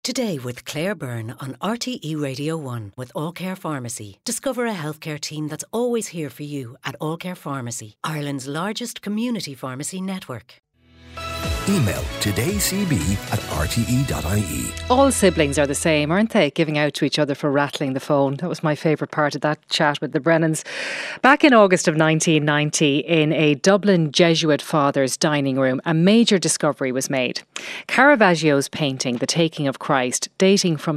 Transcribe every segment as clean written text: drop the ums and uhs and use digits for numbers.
Today with Claire Byrne on RTE Radio 1 with All Care Pharmacy. Discover a healthcare team that's always here for you at All Care Pharmacy, Ireland's largest community pharmacy network. Email todaycb@rte.ie. All siblings are the same, aren't they? Giving out to each other for rattling the phone. That was my favourite part of that chat with the Brennans. Back in August of 1990, in a Dublin Jesuit father's dining room, a major discovery was made. Caravaggio's painting, The Taking of Christ, dating from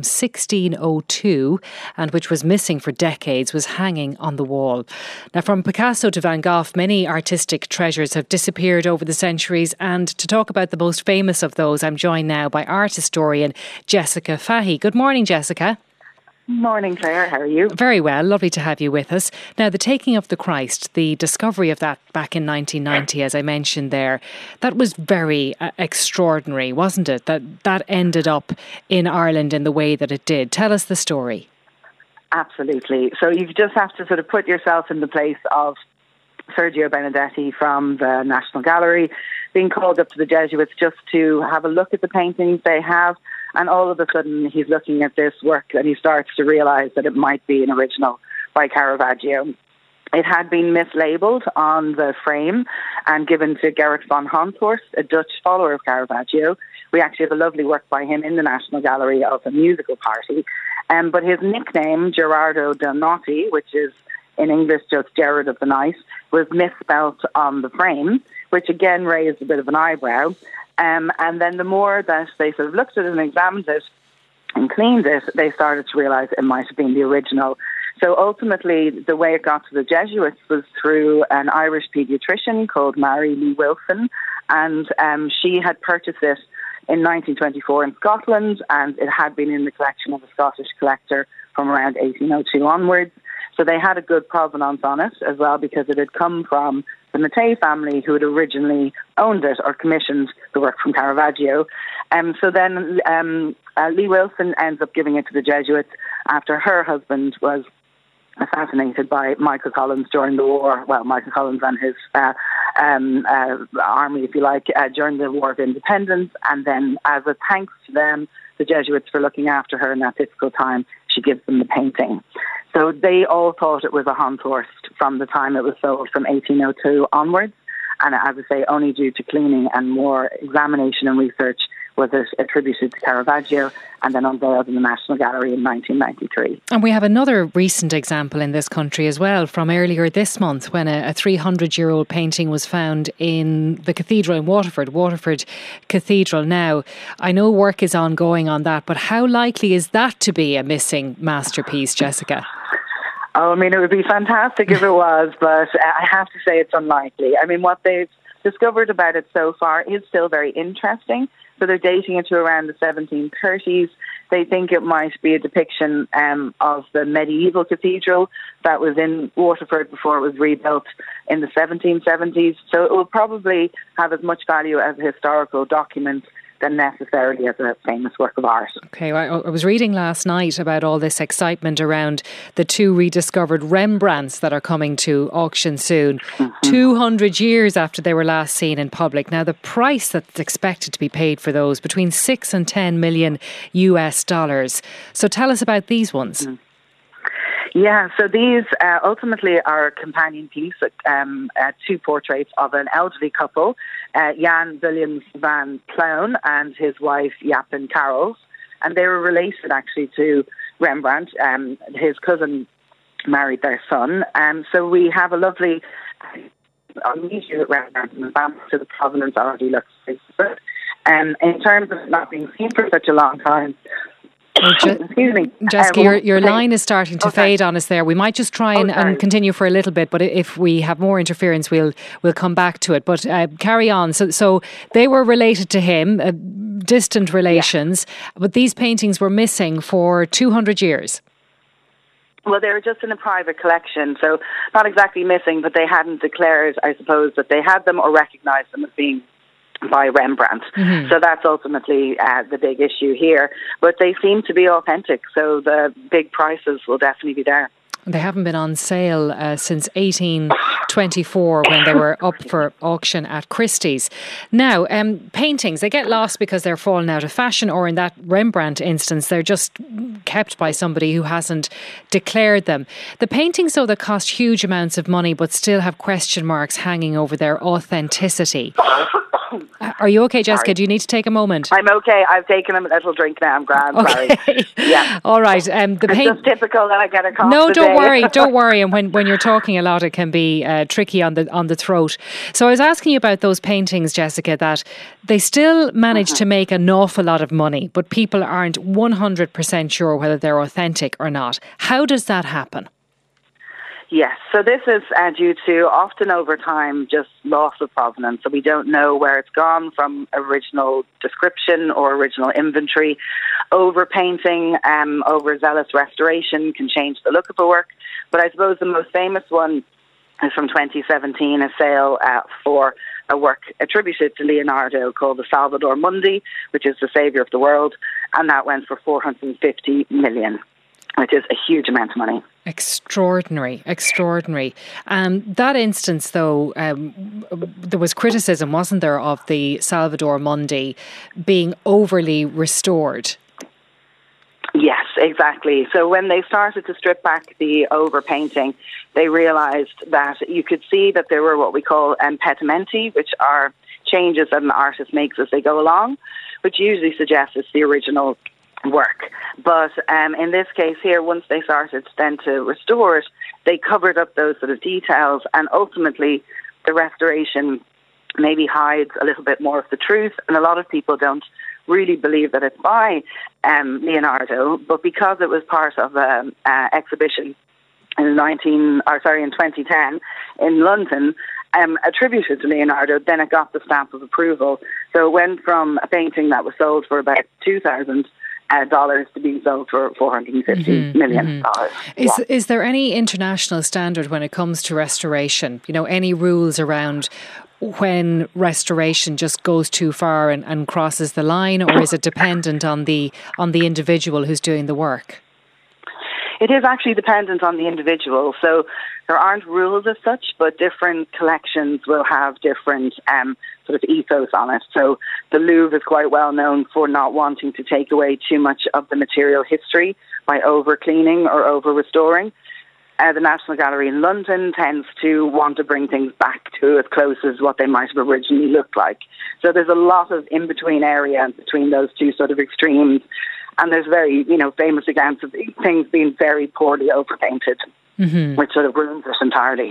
1602 and which was missing for decades, was hanging on the wall. Now, from Picasso to Van Gogh, many artistic treasures have disappeared over the centuries, and to talk about the most famous of those, I'm joined now by art historian Jessica Fahey. Good morning, Jessica. Morning, Claire. How are you? Very well. Lovely to have you with us. Now, The Taking of the Christ, the discovery of that back in 1990, as I mentioned there, that was very extraordinary, wasn't it? That ended up in Ireland in the way that it did. Tell us the story. Absolutely. So you just have to sort of put yourself in the place of Sergio Benedetti from the National Gallery being called up to the Jesuits just to have a look at the paintings they have, and all of a sudden he's looking at this work and he starts to realise that it might be an original by Caravaggio. It had been mislabelled on the frame and given to Gerrit van Honthorst, a Dutch follower of Caravaggio. We actually have a lovely work by him in the National Gallery of a musical party. But his nickname, Gerardo del Notte, which is in English just Gerard of the Night, was misspelt on the frame, which again raised a bit of an eyebrow. And then the more that they sort of looked at it and examined it and cleaned it, they started to realise it might have been the original. So ultimately, the way it got to the Jesuits was through an Irish paediatrician called Mary Lee Wilson, and she had purchased it in 1924 in Scotland, and it had been in the collection of a Scottish collector from around 1802 onwards. So they had a good provenance on it as well, because it had come from the Mattei family, who had originally owned it or commissioned the work from Caravaggio. So then Lee Wilson ends up giving it to the Jesuits after her husband was assassinated by Michael Collins during the war. Well, Michael Collins and his army, if you like, during the War of Independence. And then as a thanks to them, the Jesuits, for looking after her in that difficult time, she gives them the painting. So they all thought it was a Honthorst from the time it was sold, from 1802 onwards. And as I say, only due to cleaning and more examination and research was it attributed to Caravaggio and then unveiled in the National Gallery in 1993. And we have another recent example in this country as well, from earlier this month, when a 300-year-old painting was found in the cathedral in Waterford Cathedral. Now, I know work is ongoing on that, but how likely is that to be a missing masterpiece, Jessica? Oh, I mean, it would be fantastic if it was, but I have to say it's unlikely. I mean, what they've discovered about it so far is still very interesting. So they're dating it to around the 1730s. They think it might be a depiction of the medieval cathedral that was in Waterford before it was rebuilt in the 1770s. So it will probably have as much value as a historical document than necessarily as a famous work of art. Okay, well, I was reading last night about all this excitement around the two rediscovered Rembrandts that are coming to auction soon, 200 years after they were last seen in public. Now, the price that's expected to be paid for those, between 6 and 10 million US dollars. So tell us about these ones. Yeah, so these ultimately are a companion piece, two portraits of an elderly couple, Jan Williams van Pleun and his wife Jaapin Carols, and they were related actually to Rembrandt. His cousin married their son, so we have a lovely unusual at Rembrandt in the family, so the provenance already looks very good. In terms of not being seen for such a long time, excuse me. Jessica, your line is starting to fade on us there. We might just try and continue for a little bit, but if we have more interference, we'll come back to it. But carry on. So they were related to him, distant relations, but these paintings were missing for 200 years. Well, they were just in a private collection, so not exactly missing, but they hadn't declared, I suppose, that they had them or recognised them as being by Rembrandt. Mm-hmm. So that's ultimately the big issue here. But they seem to be authentic, so the big prices will definitely be there. They haven't been on sale since 1824 when they were up for auction at Christie's. Now, paintings, they get lost because they're falling out of fashion, or in that Rembrandt instance, they're just kept by somebody who hasn't declared them. The paintings, though, that cost huge amounts of money but still have question marks hanging over their authenticity. Are you okay, Jessica? Sorry. Do you need to take a moment? I'm okay. I've taken a little drink now. I'm grand. Okay. Sorry. Yeah. All right. It's just typical that I get a cough. No, don't today. worry. Don't worry. And when you're talking a lot, it can be tricky on the throat. So I was asking you about those paintings, Jessica, that they still manage to make an awful lot of money, but people aren't 100% sure whether they're authentic or not. How does that happen? Yes, so this is due to often over time just loss of provenance. So we don't know where it's gone from original description or original inventory. Overpainting, overzealous restoration can change the look of a work. But I suppose the most famous one is from 2017, a sale for a work attributed to Leonardo called the Salvator Mundi, which is the saviour of the world, and that went for 450 million. Which is a huge amount of money. Extraordinary. That instance, though, there was criticism, wasn't there, of the Salvator Mundi being overly restored? Yes, exactly. So when they started to strip back the overpainting, they realised that you could see that there were what we call impedimenti, which are changes that an artist makes as they go along, which usually suggests it's the original work. But in this case here, once they started then to restore it, they covered up those sort of details, and ultimately the restoration maybe hides a little bit more of the truth, and a lot of people don't really believe that it's by Leonardo, but because it was part of an exhibition in 2010 in London, attributed to Leonardo, then it got the stamp of approval. So it went from a painting that was sold for about $2,000 to being sold for $450 million. Is there any international standard when it comes to restoration? You know, any rules around when restoration just goes too far and crosses the line, or is it dependent on the individual who's doing the work? It is actually dependent on the individual. So there aren't rules as such, but different collections will have different sort of ethos on it. So the Louvre is quite well known for not wanting to take away too much of the material history by over-cleaning or over-restoring. The National Gallery in London tends to want to bring things back to as close as what they might have originally looked like. So there's a lot of in-between area between those two sort of extremes. And there's very, famous examples of things being very poorly overpainted, which sort of ruins it entirely,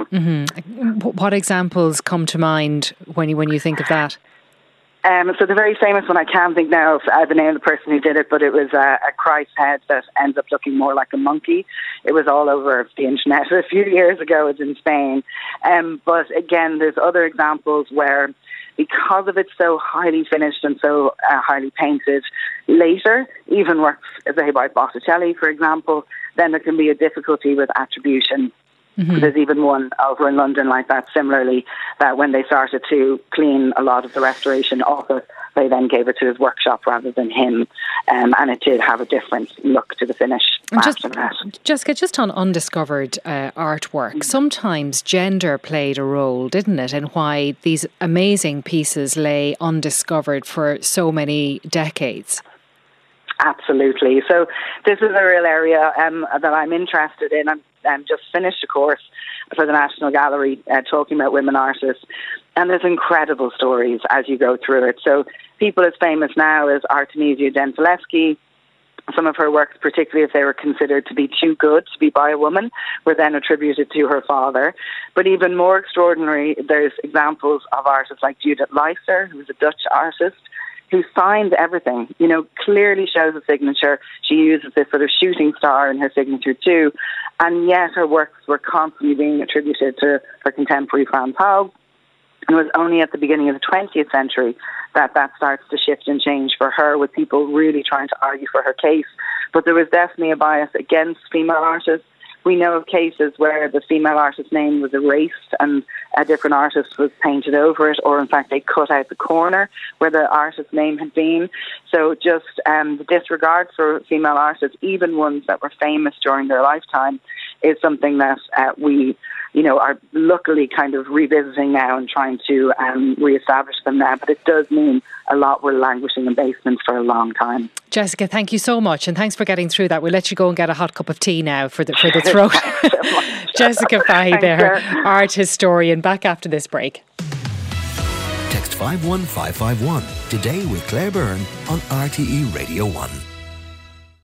What examples come to mind when you think of that? So the very famous one, I can't think now of the name of the person who did it, but it was a Christ head that ends up looking more like a monkey. It was all over the internet a few years ago. It's in Spain. But again, there's other examples where, because of it's so highly finished and so highly painted, later, even works, say, by Botticelli, for example, then there can be a difficulty with attribution. There's even one over in London like that, similarly, that when they started to clean a lot of the restoration off it, they then gave it to his workshop rather than him, and it did have a different look to the finish after that. Jessica, just on undiscovered artwork, sometimes gender played a role, didn't it, in why these amazing pieces lay undiscovered for so many decades? Absolutely. So this is a real area that I'm interested in. I'm just finished a course for the National Gallery talking about women artists, and there's incredible stories as you go through it. So people as famous now as Artemisia Gentileschi. Some of her works, particularly if they were considered to be too good to be by a woman, were then attributed to her father. But even more extraordinary, there's examples of artists like Judith Leister, who was a Dutch artist, who signed everything, clearly shows a signature. She uses this sort of shooting star in her signature too. And yet her works were constantly being attributed to her contemporary Frans Hals. And it was only at the beginning of the 20th century that starts to shift and change for her, with people really trying to argue for her case. But there was definitely a bias against female artists. We know of cases where the female artist's name was erased and a different artist was painted over it, or in fact they cut out the corner where the artist's name had been. So just the disregard for female artists, even ones that were famous during their lifetime, is something that we, are luckily kind of revisiting now and trying to re-establish them now. But it does mean a lot were languishing in basements for a long time. Jessica, thank you so much, and thanks for getting through that. We'll let you go and get a hot cup of tea now for the throat. Jessica Fahey there, art historian, back after this break. Text 51551 today with Claire Byrne on RTE Radio 1.